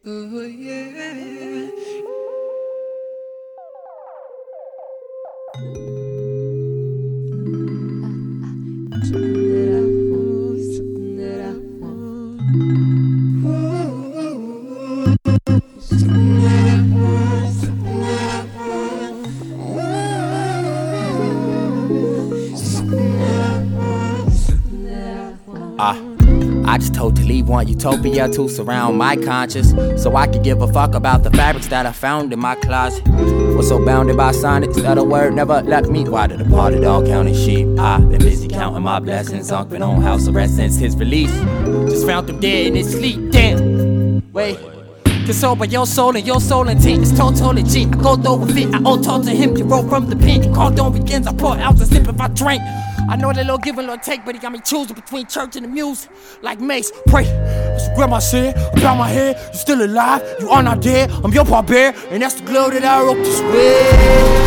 Oh yeah. I just totally want utopia to surround my conscience, so I could give a fuck about the fabrics that I found in my closet. Was so bounded by sonnets that a word never left me. Why did the parted dog counting sheep? I've been busy counting my blessings, sunk been on house arrest since his release. Just found him dead in his sleep, damn. Wait, console by your soul and your soul intent is total legit. I go through with it, I owe talk to him. You roll from the pen, called on begins. I pour out a sip if I drink. I know that little give and little take, but he got me choosing between church and the music. Like Mace, pray. That's what grandma said about my head. You still alive, you are not dead. I'm your pop bear, and that's the glow that I wrote to spread.